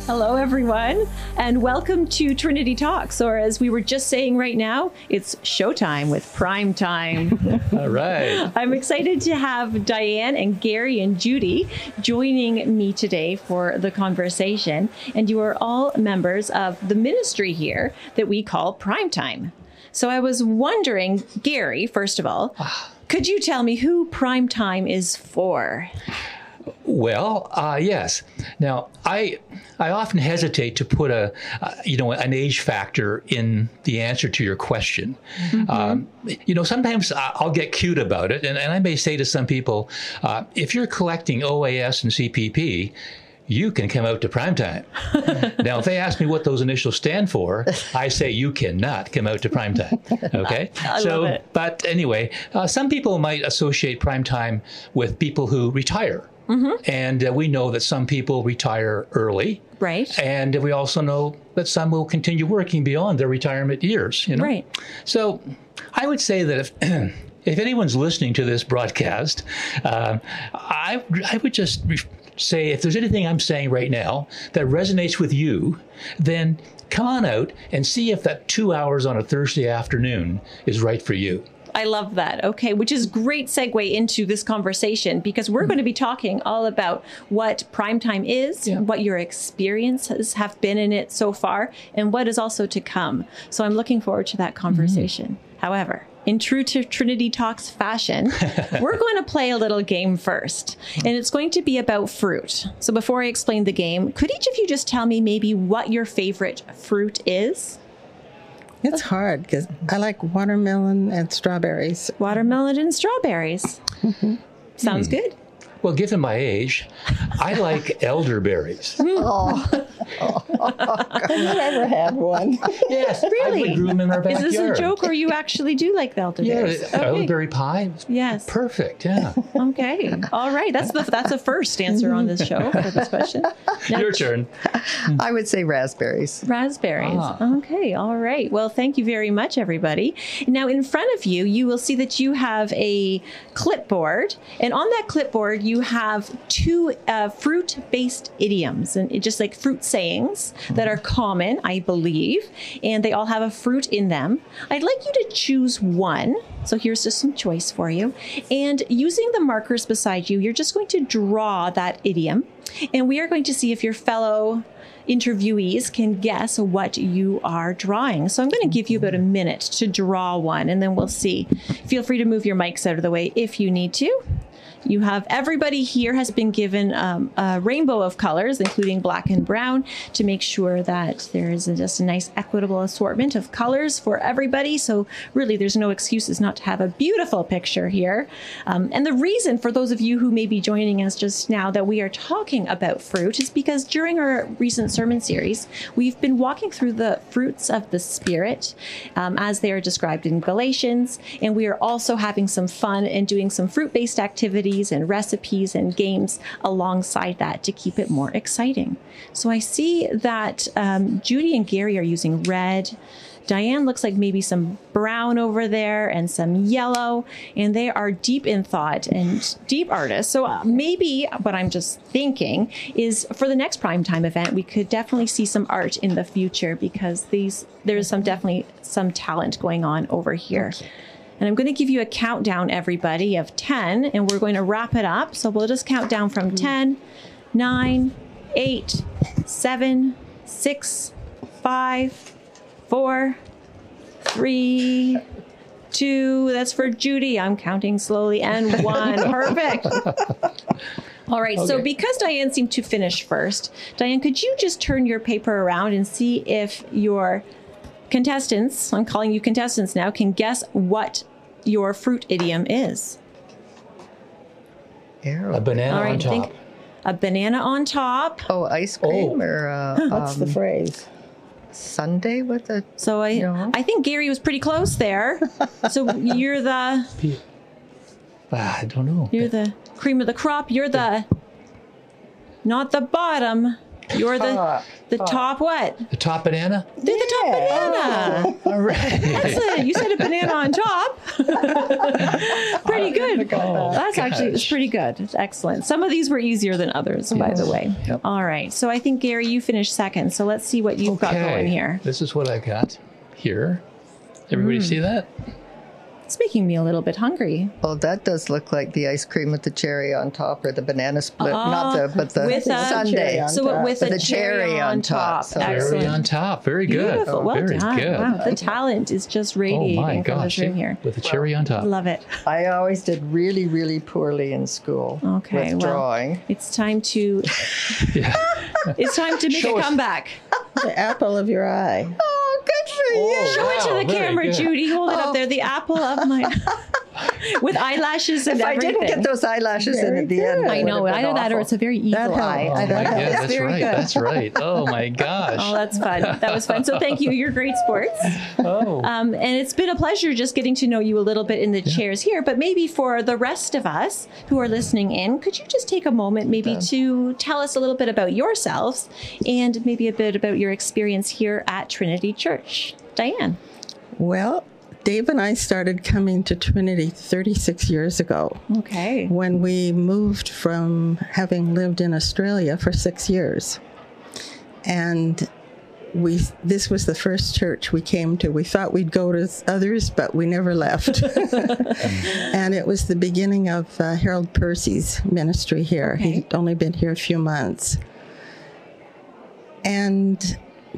Hello, everyone, and welcome to Trinity Talks, or as we were just saying right now, it's showtime with Prime Time. All right. I'm excited to have Diane and Gary and Judy joining me today for the conversation. And you are all members of the ministry here that we call Prime Time. So I was wondering, Gary, first of all, could you tell me who Prime Time is for? Well, yes. Now, I often hesitate to put an age factor in the answer to your question. Mm-hmm. Sometimes I'll get cute about it, and I may say to some people, if you're collecting OAS and CPP, you can come out to Primetime. Now, if they ask me what those initials stand for, I say you cannot come out to Primetime. Okay? I love it. But anyway, some people might associate Primetime with people who retire. Mm-hmm. And we know that some people retire early. Right. And we also know that some will continue working beyond their retirement years. Right. So I would say that if anyone's listening to this broadcast, I would just say if there's anything I'm saying right now that resonates with you, then come on out and see if that 2 hours on a Thursday afternoon is right for you. I love that. Okay, which is great segue into this conversation because we're going to be talking all about what Primetime is, what your experiences have been in it so far, and what is also to come. So I'm looking forward to that conversation. However, in true to Trinity Talks fashion, we're going to play a little game first, and it's going to be about fruit. So before I explain the game, could each of you just tell me maybe what your favorite fruit is? It's hard because I like watermelon and strawberries. Watermelon and strawberries. Sounds good. Well, given my age, I like elderberries. I've never had one. Yes, Really? I grew them in our backyard. Is this a joke or you actually do like the elderberries? Yeah, elderberry pie. Yes. Perfect. Yeah. Okay. All right. That's a first answer on this show for this question. Now, Your turn. I would say raspberries. Raspberries. Okay. All right. Well, thank you very much, everybody. Now, in front of you, you will see that you have a clipboard, and on that clipboard, you have two fruit-based idioms, and just like fruit sayings that are common, I believe, and they all have a fruit in them. I'd like you to choose one. So here's just some choice for you. And using the markers beside you, you're just going to draw that idiom, and we are going to see if your fellow interviewees can guess what you are drawing. So I'm going to give you about a minute to draw one, and then we'll see. Feel free to move your mics out of the way if you need to. You have everybody here has been given a rainbow of colors, including black and brown, to make sure that there is just a nice equitable assortment of colors for everybody. So really, there's no excuses not to have a beautiful picture here. And the reason for those of you who may be joining us just now that we are talking about fruit is because during our recent sermon series, we've been walking through the fruits of the Spirit as they are described in Galatians. And we are also having some fun and doing some fruit-based activities and recipes and games alongside that to keep it more exciting. So I see that Judy and Gary are using red. Diane looks like maybe some brown over there and some yellow, and they are deep in thought and deep artists. So maybe what I'm just thinking is for the next Primetime event, we could definitely see some art in the future because there's definitely some talent going on over here. And I'm going to give you a countdown, everybody, of 10, and we're going to wrap it up. So we'll just count down from 10, 9, 8, 7, 6, 5, 4, 3, 2. That's for Judy. I'm counting slowly. And 1. Perfect. All right. Okay. So because Diane seemed to finish first, Diane, could you just turn your paper around and see if your contestants, I'm calling you contestants now, can guess what your fruit idiom is? A banana on top. A banana on top. Oh, ice cream or What's the phrase? sundae with a... So I think Gary was pretty close there. So you're the... I don't know. You're the cream of the crop. You're the... Not the bottom. You're the top what? The top banana? They're the top banana. All right. You said a banana on top. Pretty good. That's actually, it's pretty good. It's excellent. Some of these were easier than others, by the way. Yep. All right. So I think, Gary, you finished second. So let's see what you've got going here. This is what I got here. Everybody see that? It's making me a little bit hungry. Well, that does look like the ice cream with the cherry on top, or the banana split. But the with a sundae. So with But a cherry on top. So Excellent. Cherry on top. Very good. Beautiful. Well Very done. good. Wow, the talent is just radiating Oh my from gosh. this room here. With the cherry on top. Love it. I always did really, really poorly in school Okay, with well, drawing. it's time to Yeah. it's time to make Show a us. comeback. The apple of your eye. Oh, good for you. Show it to Wow, the very camera, good. Judy. Hold it up there. The apple of my with eyelashes and If I everything. didn't get those eyelashes in at the end, I know, either that or it's a very evil That helped. eye. Oh, I my, don't know. yeah, that's Very right. good. That's right. Oh my gosh. Oh, that's fun. That was fun. So thank you. You're great sports. Oh. And it's been a pleasure just getting to know you a little bit in the chairs here. But maybe for the rest of us who are listening in, could you just take a moment maybe to tell us a little bit about yourselves and maybe a bit about your experience here at Trinity Church? Diane. Well, Dave and I started coming to Trinity 36 years ago Okay. when we moved from having lived in Australia for 6 years. And this was the first church we came to. We thought we'd go to others, but we never left. And it was the beginning of Harold Percy's ministry here. Okay. He'd only been here a few months. And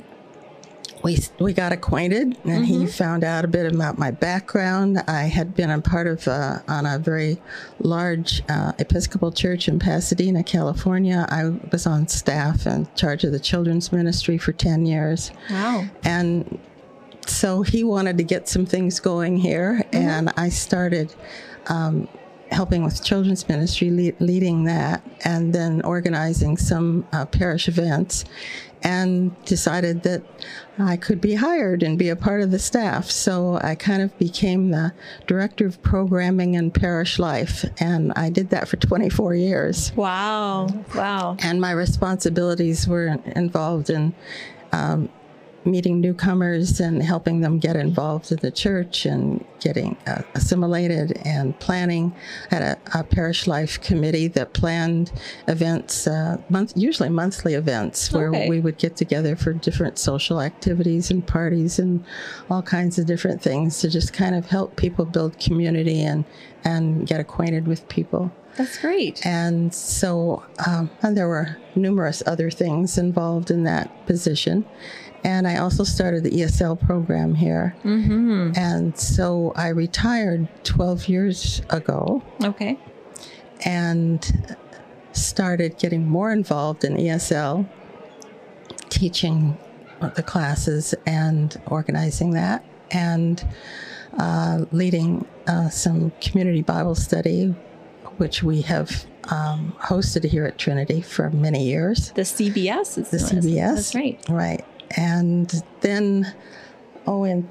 we got acquainted, and he found out a bit about my background. I had been a part of on a very large Episcopal church in Pasadena, California. I was on staff in charge of the children's ministry for 10 years. Wow. And so he wanted to get some things going here, and I started helping with children's ministry, leading that, and then organizing some parish events, and decided that I could be hired and be a part of the staff. So I kind of became the director of programming and parish life, and I did that for 24 years. Wow. Wow. And my responsibilities were involved in meeting newcomers and helping them get involved in the church and getting assimilated and planning. Had a parish life committee that planned events, usually monthly events, where we would get together for different social activities and parties and all kinds of different things to just kind of help people build community and get acquainted with people. That's great. And so and there were numerous other things involved in that position. And I also started the ESL program here. Mm-hmm. And so I retired 12 years ago Okay. and started getting more involved in ESL, teaching the classes and organizing that, and leading some community Bible study, which we have hosted here at Trinity for many years. The CBS is The known as- CBS. That's right. Right. And then, in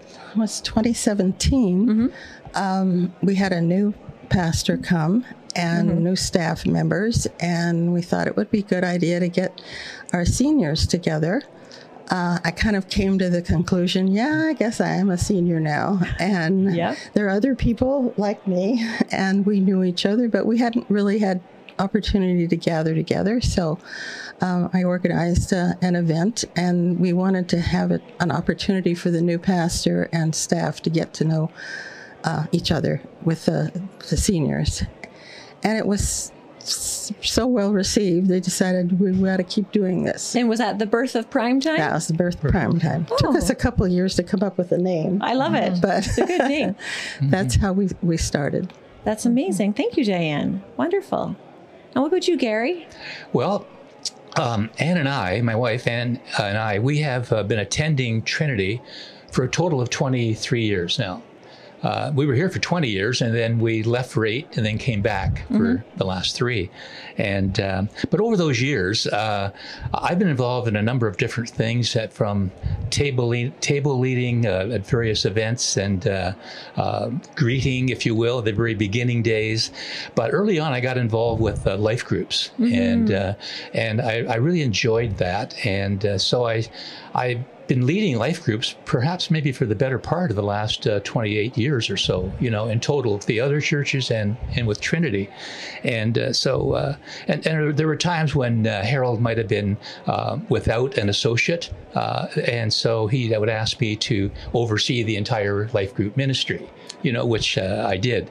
2017, we had a new pastor come and new staff members, and we thought it would be a good idea to get our seniors together. I kind of came to the conclusion, I guess I am a senior now. And Yep. there are other people like me, and we knew each other, but we hadn't really had opportunity to gather together. So I organized an event, and we wanted to have an opportunity for the new pastor and staff to get to know each other with the seniors. And it was so well received, they decided we got to keep doing this. And was that the birth of Primetime? That was the birth of Primetime. Took us a couple of years to come up with a name. I love it. But It's a good name. that's how we started. That's amazing. Thank you, Diane. Wonderful. And what about you, Gary? Well, Anne and I, my wife Anne and I, we have been attending Trinity for a total of 23 years now. we were here for 20 years, and then we left for 8 and then came back for the last 3. And but over those years, I've been involved in a number of different things, from table leading at various events and greeting, if you will, at the very beginning days. But early on, I got involved with life groups, and I really enjoyed that. And so I've been leading life groups perhaps maybe for the better part of the last 28 years or so, in total with the other churches and with Trinity. And so there were times when Harold might have been without an associate, and so he would ask me to oversee the entire life group ministry, which I did.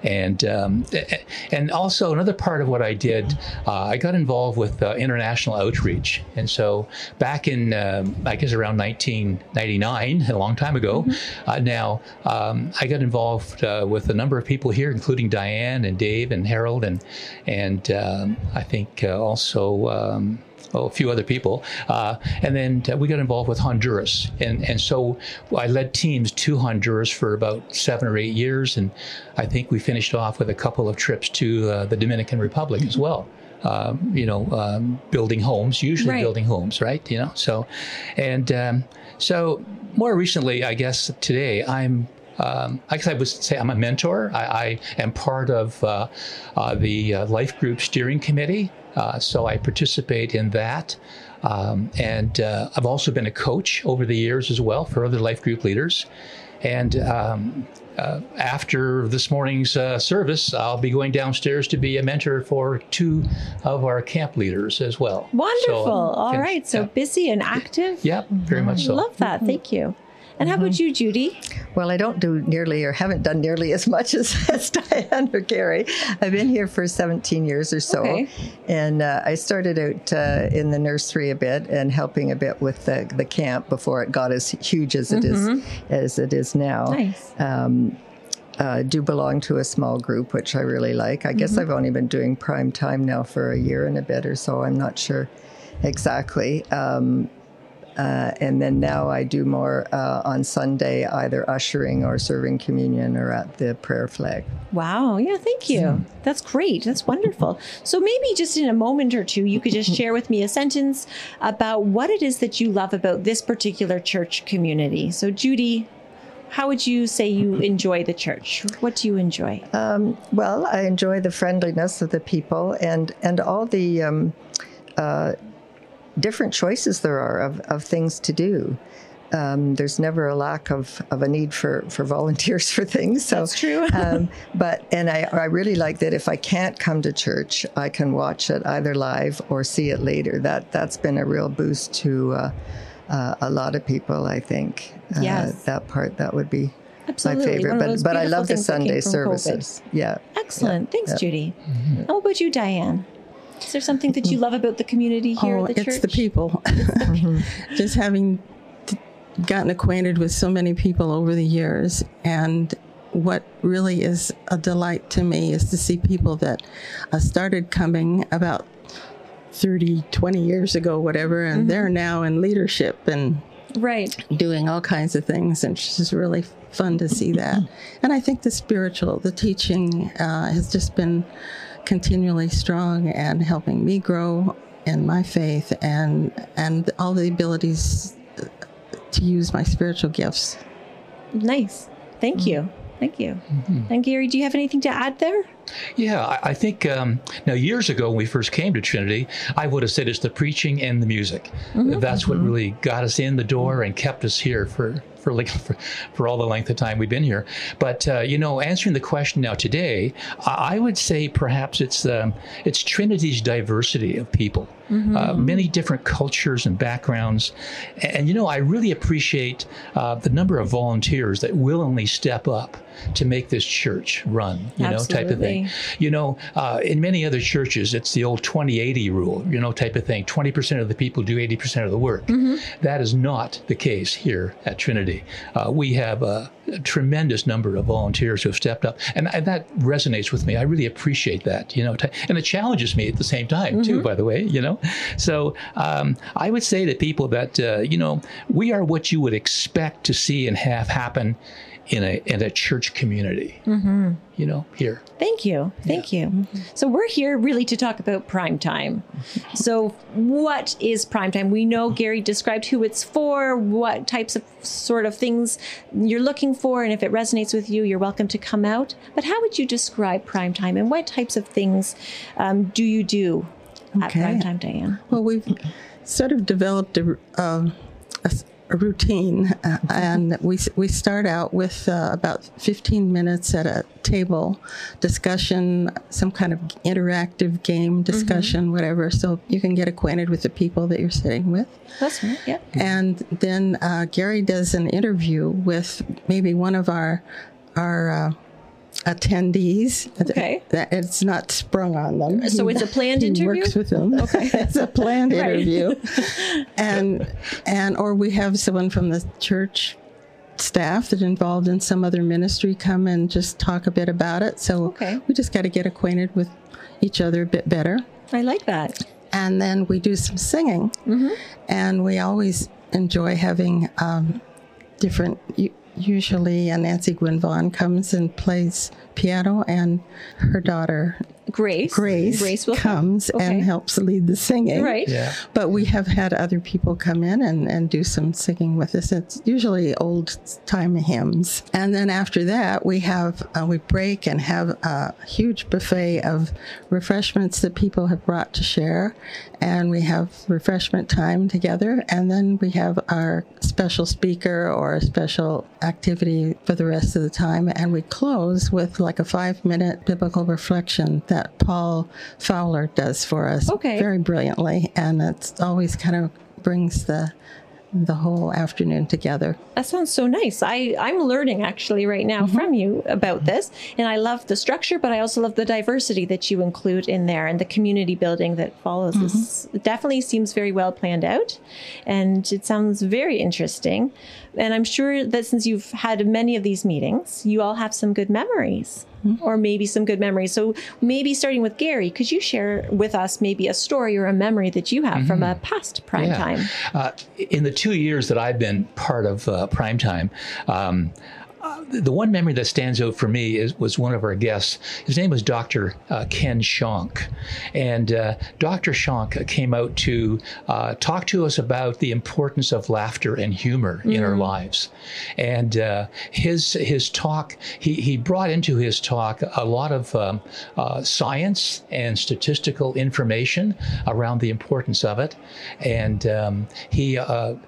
And also another part of what I did, I got involved with international outreach. And so back in, I guess around 1999, a long time ago, now, I got involved with a number of people here, including Diane and Dave and Harold and I think also a few other people. And then we got involved with Honduras. And so I led teams to Honduras for about 7 or 8 years. And I think we finished off with a couple of trips to the Dominican Republic as well. Building homes, usually building homes, right? So, and so more recently, I guess today, I guess I would say I'm a mentor. I am part of the Life Group Steering Committee, so I participate in that. And I've also been a coach over the years as well for other life group leaders. And after this morning's service, I'll be going downstairs to be a mentor for 2 of our camp leaders as well. Wonderful. So, all right. So busy and active. Yeah, very much so. Love that. Thank you. And how about you, Judy? Well, I don't do nearly, or haven't done nearly as much as Diane or Gary. I've been here for 17 years or so. Okay. And I started out in the nursery a bit and helping a bit with the camp before it got as huge as it is now. Nice. Do belong to a small group, which I really like. I guess I've only been doing prime time now for a year and a bit or so. I'm not sure exactly. And then now I do more on Sunday, either ushering or serving communion or at the prayer flag. Wow. Yeah, thank you. That's great. That's wonderful. So maybe just in a moment or two, you could just share with me a sentence about what it is that you love about this particular church community. So Judy, how would you say you enjoy the church? What do you enjoy? Well, I enjoy the friendliness of the people and all the different choices there are of things to do. There's never a lack of a need for volunteers for things. So, that's true. But I really like that if I can't come to church, I can watch it either live or see it later. That's been a real boost to a lot of people, I think. Yes. That would be absolutely my favorite. But I love the Sunday services. COVID. Yeah. Excellent. Thanks, Judy. How about you, Diane? Is there something that you love about the community here at the church? It's the people. Just having gotten acquainted with so many people over the years, and what really is a delight to me is to see people that started coming about 30, 20 years ago, whatever, and they're now in leadership and doing all kinds of things, and it's just really fun to see that. And I think the teaching has just been continually strong and helping me grow in my faith and all the abilities to use my spiritual gifts. Nice. Thank you. Thank you. And Gary, do you have anything to add there? Yeah, I think now years ago when we first came to Trinity, I would have said it's the preaching and the music. That's what really got us in the door and kept us here for all the length of time we've been here. But answering the question now today, I would say perhaps it's Trinity's diversity of people, many different cultures and backgrounds, and I really appreciate the number of volunteers that willingly step up to make this church run, type of thing. In many other churches, it's the old 20-80 rule, type of thing. 20% of the people do 80% of the work. That is not the case here at Trinity. We have a tremendous number of volunteers who have stepped up, and that resonates with me. I really appreciate that, and it challenges me at the same time, too, by the way, So I would say to people that, we are what you would expect to see and have happen in a church community, here. Thank you. Thank you. So we're here really to talk about prime time. So what is prime time? We know Gary described who it's for, what types of sort of things you're looking for, and if it resonates with you, you're welcome to come out. But how would you describe prime time, and what types of things do you do at prime time, Diane? Well, we've sort of developed a routine, and we start out with about 15 minutes at a table discussion, some kind of interactive game discussion, whatever, so you can get acquainted with the people that you're sitting with. That's right, yeah. And then Gary does an interview with maybe one of our attendees. Okay. That it's not sprung on them. So it's a planned interview? He works with them. Okay. It's a planned interview. or we have someone from the church staff that's involved in some other ministry come and just talk a bit about it. So we just got to get acquainted with each other a bit better. I like that. And then we do some singing. And we always enjoy having different... Usually Nancy Gwynn Vaughn comes and plays piano, and her daughter Grace will comes and helps lead the singing. Right. Yeah. But we have had other people come in and do some singing with us. It's usually old time hymns. And then after that, we break and have a huge buffet of refreshments that people have brought to share. And we have refreshment time together. And then we have our special speaker or a special activity for the rest of the time. And we close with like a 5-minute biblical reflection that Paul Fowler does for us very brilliantly. And it's always kind of brings the whole afternoon together. That sounds so nice. I'm learning actually right now from you about this. And I love the structure, but I also love the diversity that you include in there and the community building that follows this. It definitely seems very well planned out, and it sounds very interesting. And I'm sure that since you've had many of these meetings, you all have some good memories. Or maybe some good memories. So maybe starting with Gary, could you share with us maybe a story or a memory that you have from a past prime time? In the 2 years that I've been part of prime time, the one memory that stands out for me was one of our guests. His name was Dr. Ken Schonk. And Dr. Schonk came out to talk to us about the importance of laughter and humor in our lives. And his talk, he brought into his talk a lot of science and statistical information around the importance of it. And he had a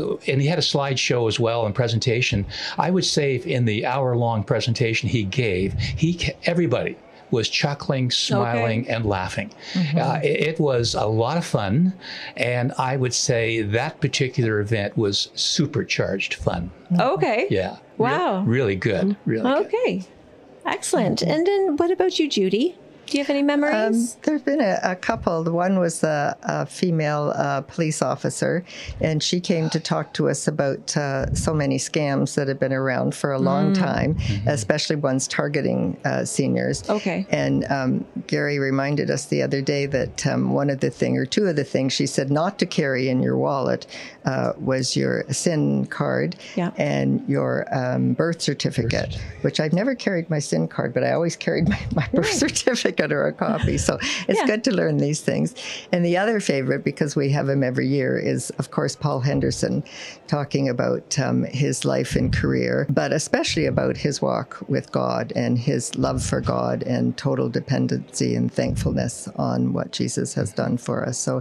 slideshow as well and presentation. I would say in the hour-long presentation he gave, everybody was chuckling, smiling, and laughing. It was a lot of fun, and I would say that particular event was supercharged fun. Okay. Yeah. Wow. Really good. Really good. Okay. Excellent. And then what about you, Judy? Do you have any memories? There have been a couple. The one was a female police officer, and she came to talk to us about so many scams that have been around for a long time, especially ones targeting seniors. Okay. And Gary reminded us the other day that one of the things, or two of the things she said not to carry in your wallet was your SIN card and your birth certificate, which I've never carried my SIN card, but I always carried my birth certificate or a copy. So it's good to learn these things. And the other favorite, because we have him every year, is, of course, Paul Henderson talking about his life and career, but especially about his walk with God and his love for God and total dependency and thankfulness on what Jesus has done for us. So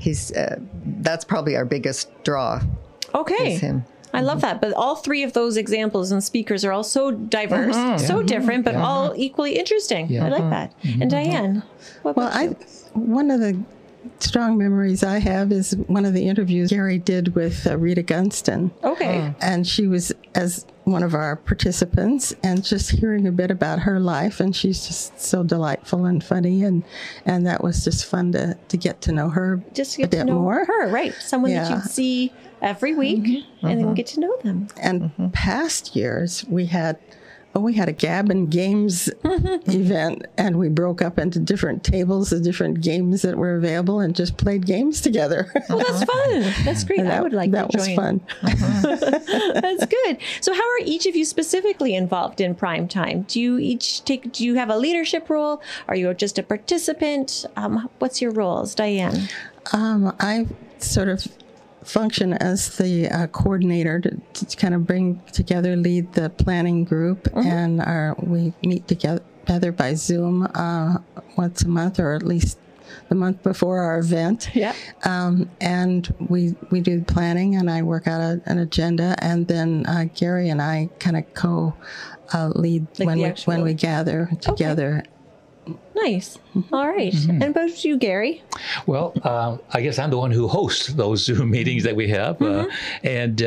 that's probably our biggest draw. Okay. Is him. I love that. But all three of those examples and speakers are all so diverse, so different, but all equally interesting. I like that. And Diane, what about you? One of the strong memories I have is one of the interviews Gary did with Rita Gunston. Okay. And she was as one of our participants, and just hearing a bit about her life, and she's just so delightful and funny, and that was just fun to get to know her just get a bit to know more. Her, right? Someone that you'd see every week and then get to know them. And past years, we had we had a Gab and Games event, and we broke up into different tables of different games that were available and just played games together. Well, that's fun. That's great. I would like to join. That was fun. That's good. So how are each of you specifically involved in prime time? Do you have a leadership role? Are you just a participant? What's your roles, Diane? I sort of function as the coordinator to kind of bring together, lead the planning group, and we meet together by Zoom once a month, or at least the month before our event. Yeah. And we do planning, and I work out an agenda, and then Gary and I kind of co-lead when we gather together. Okay. Nice. All right. And about you, Gary? Well, I guess I'm the one who hosts those Zoom meetings that we have. And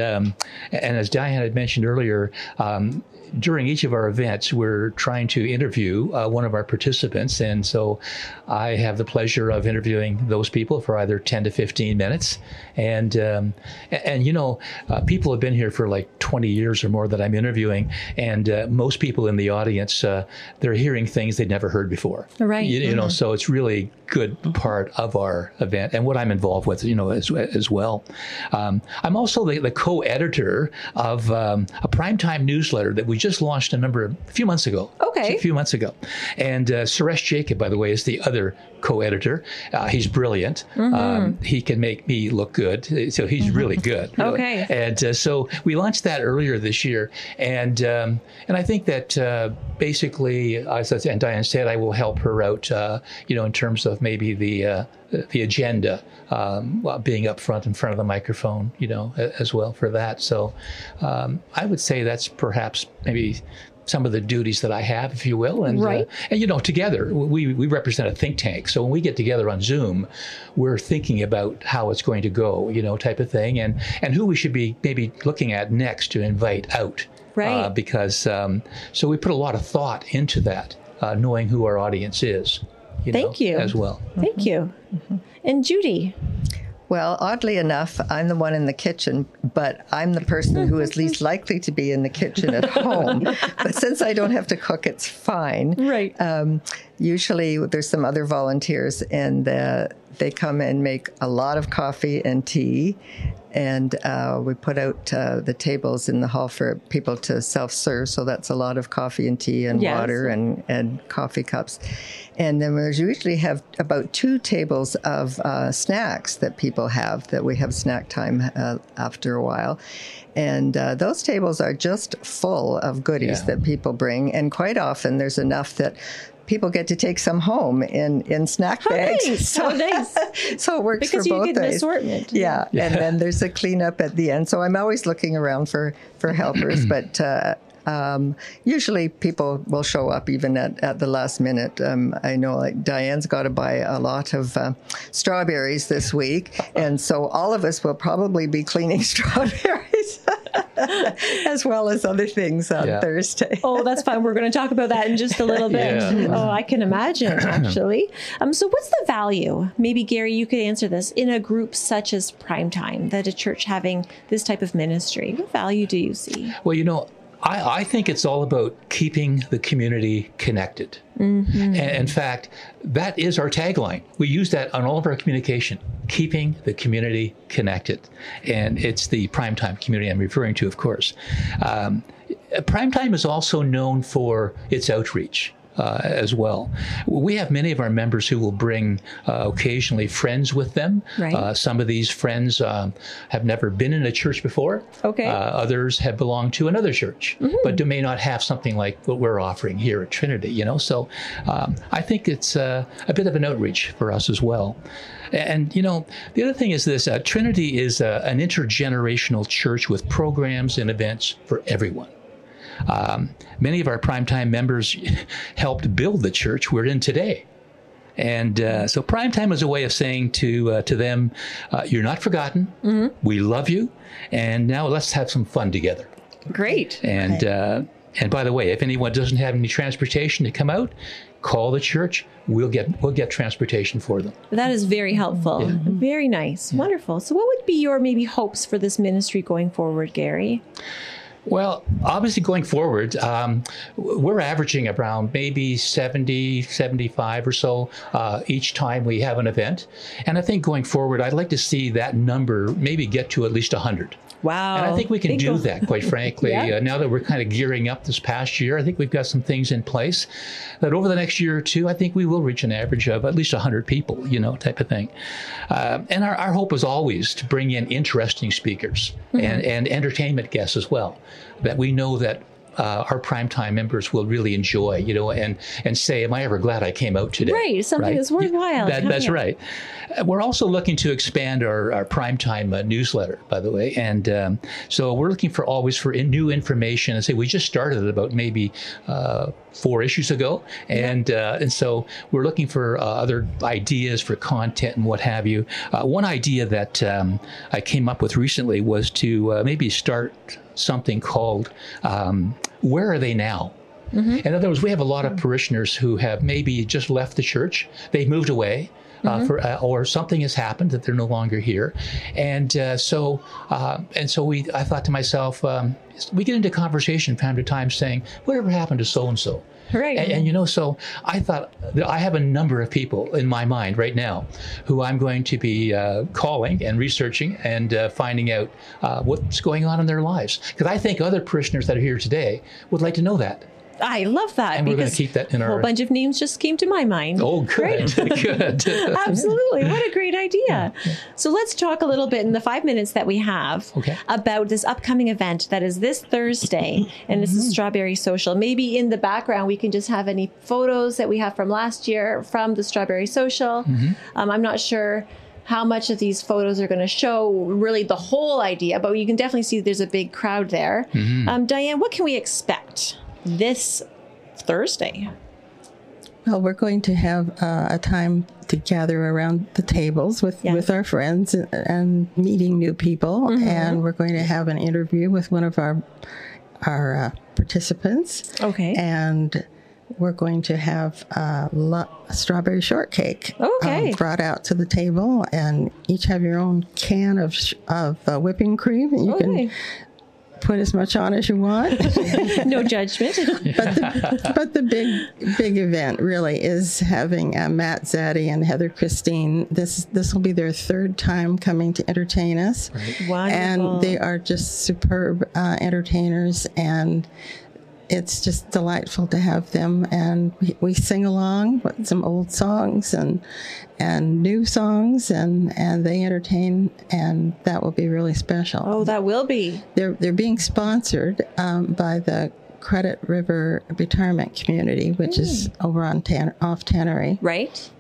as Diane had mentioned earlier, during each of our events, we're trying to interview one of our participants. And so I have the pleasure of interviewing those people for either 10 to 15 minutes. And you know, people have been here for like 20 years or more that I'm interviewing. And most people in the audience, they're hearing things they'd never heard before. Right. You know, so it's really good part of our event and what I'm involved with, you know, as well. I'm also the co-editor of a primetime newsletter that we just launched a few months ago. Okay. A few months ago. And Suresh Jacob, by the way, is the other co-editor. He's brilliant. He can make me look good. So he's really good. Really. Okay. And so we launched that earlier this year. And I think that basically, as Diane said, I will help her out, you know, in terms of maybe the agenda, being up front in front of the microphone, you know, as well for that. So I would say that's perhaps maybe some of the duties that I have, if you will. And, right. And you know, together, we represent a think tank. So when we get together on Zoom, we're thinking about how it's going to go, you know, type of thing, and who we should be maybe looking at next to invite out. Right. Because, so we put a lot of thought into that, knowing who our audience is. Thank you. As well. Thank you. And Judy? Well, oddly enough, I'm the one in the kitchen, but I'm the person who is least likely to be in the kitchen at home. But since I don't have to cook, it's fine. Right. Usually there's some other volunteers, and they come and make a lot of coffee and tea. And we put out the tables in the hall for people to self-serve. So that's a lot of coffee and tea and water and coffee cups. And then we usually have about 2 tables of snacks that people have, that we have snack time after a while. And those tables are just full of goodies that people bring. And quite often there's enough that people get to take some home in snack bags. Nice. So, nice. So it works because for both you get ways. An assortment. Yeah. And then there's a cleanup at the end. So I'm always looking around for helpers, but usually people will show up even at the last minute. I know like Diane's got to buy a lot of strawberries this week, and so all of us will probably be cleaning strawberries as well as other things on Thursday. Oh, that's fine. We're going to talk about that in just a little bit. Yeah. Oh, I can imagine, actually. So what's the value, maybe Gary, you could answer this, in a group such as Primetime, that a church having this type of ministry? What value do you see? Well, you know, I think it's all about keeping the community connected. And in fact, that is our tagline. We use that on all of our communication, keeping the community connected. And it's the Primetime community I'm referring to, of course. Primetime is also known for its outreach. As well. We have many of our members who will bring occasionally friends with them. Right. Some of these friends have never been in a church before. Okay. Others have belonged to another church, but may not have something like what we're offering here at Trinity, you know. So I think it's a bit of an outreach for us as well. And, you know, the other thing is this, Trinity is an intergenerational church with programs and events for everyone. Many of our Primetime members helped build the church we're in today. And so Primetime is a way of saying to them, you're not forgotten, we love you, and now let's have some fun together. Great. And by the way, if anyone doesn't have any transportation to come out, call the church. We'll get transportation for them. That is very helpful. Yeah. Very nice. Yeah. Wonderful. So what would be your maybe hopes for this ministry going forward, Gary? Well, obviously going forward, we're averaging around maybe 70, 75 or so each time we have an event. And I think going forward, I'd like to see that number maybe get to at least 100. Wow. And I think we can do that, quite frankly. Yeah. Now that we're kind of gearing up this past year, I think we've got some things in place that over the next year or two, I think we will reach an average of at least 100 people, type of thing. And our hope is always to bring in interesting speakers and entertainment guests as well, that we know that our primetime members will really enjoy, and say, am I ever glad I came out today? Right, something that's worthwhile. That's right. We're also looking to expand our primetime newsletter, by the way. And so we're looking always for new information. And say we just started it about maybe 4 issues ago. And so we're looking for other ideas for content and what have you. One idea that I came up with recently was to maybe start something called Where Are They Now? In other words, we have a lot of parishioners who have maybe just left the church. They've moved away. Or something has happened that they're no longer here, and so I thought to myself, we get into conversation from time to time saying, whatever happened to so and so. Right. And so I thought that I have a number of people in my mind right now who I'm going to be calling and researching and finding out what's going on in their lives, because I think other parishioners that are here today would like to know that. I love that. And we're going to keep that in our... A whole bunch of names just came to my mind. Oh, good. Good. Absolutely. What a great idea. So let's talk a little bit in the 5 minutes that we have about this upcoming event that is this Thursday, and this is Strawberry Social. Maybe in the background, we can just have any photos that we have from last year from the Strawberry Social. I'm not sure how much of these photos are going to show really the whole idea, but you can definitely see there's a big crowd there. Diane, what can we expect this Thursday? Well, we're going to have a time to gather around the tables with our friends and meeting new people. And we're going to have an interview with one of our participants. Okay. And we're going to have a strawberry shortcake brought out to the table, and each have your own can of whipping cream. And you can put as much on as you want. No judgment. But the big event really is having Matt Zaddy and Heather Christine. This will be their 3rd time coming to entertain us. Wonderful. And they are just superb entertainers, and it's just delightful to have them. And we sing along with some old songs and new songs, and they entertain, and that will be really special. Oh, that will be. They're being sponsored by the Credit River Retirement Community, which is over on off Tannery. Right.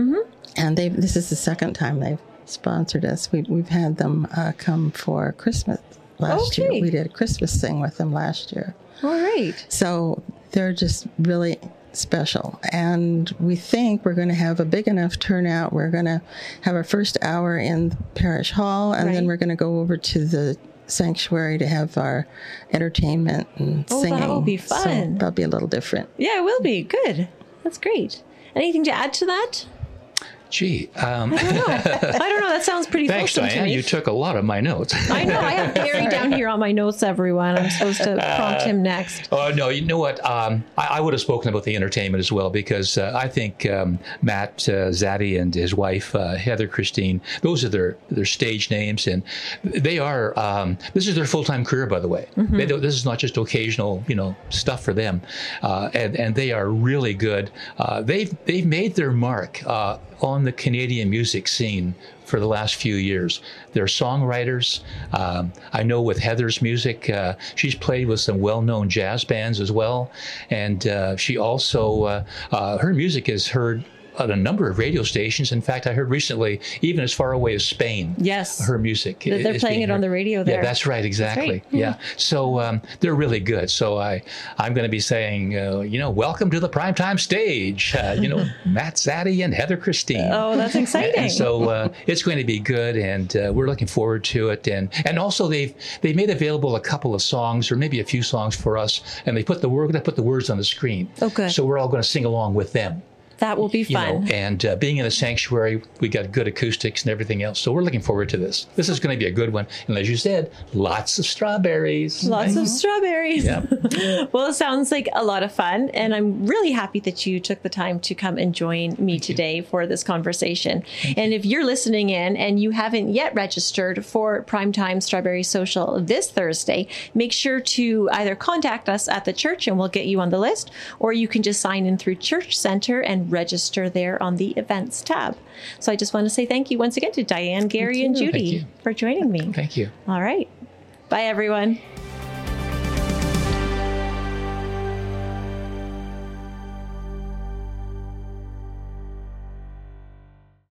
And this is the 2nd time they've sponsored us. We've had them come for Christmas last year. We did a Christmas thing with them last year. All right. So they're just really special. And we think we're going to have a big enough turnout. We're going to have our first hour in the parish hall, and then we're going to go over to the sanctuary to have our entertainment and singing. Oh, that will be fun. So that'll be a little different. Yeah, it will be. Good. That's great. Anything to add to that? Gee. I don't know. That sounds pretty Thanks, fulsome Diane. to me. You took a lot of my notes. I know. I have Gary down here on my notes, everyone. I'm supposed to prompt him next. Oh, no. You know what? I would have spoken about the entertainment as well, because I think Matt Zaddy and his wife, Heather Christine, those are their stage names. And they are, this is their full-time career, by the way. This is not just occasional, stuff for them. And they are really good. They've made their mark on the Canadian music scene for the last few years. They're songwriters. I know with Heather's music, she's played with some well-known jazz bands as well. And she also, her music is heard at a number of radio stations. In fact, I heard recently, even as far away as Spain. Yes. Her music. They're playing it on the radio there. Yeah, that's right. Exactly. That's right. Yeah. So they're really good. So I'm going to be saying, welcome to the primetime stage. Matt Zaddy and Heather Christine. Oh, that's exciting. And so it's going to be good, and we're looking forward to it. And also they've made available a couple of songs, or maybe a few songs for us, and we're going to put the words on the screen. Oh, good. So we're all going to sing along with them. That will be You fun. know, and being in a sanctuary, we got good acoustics and everything else. So we're looking forward to this. This is going to be a good one. And as you said, lots of strawberries. Lots of strawberries. Yeah. Well, it sounds like a lot of fun. And I'm really happy that you took the time to come and join me today for this conversation. And if you're listening in and you haven't yet registered for Primetime Strawberry Social this Thursday, make sure to either contact us at the church and we'll get you on the list, or you can just sign in through Church Center and register there on the events tab. So I just want to say thank you once again to Diane, Gary, and Judy for joining me. Thank you. All right. Bye, everyone.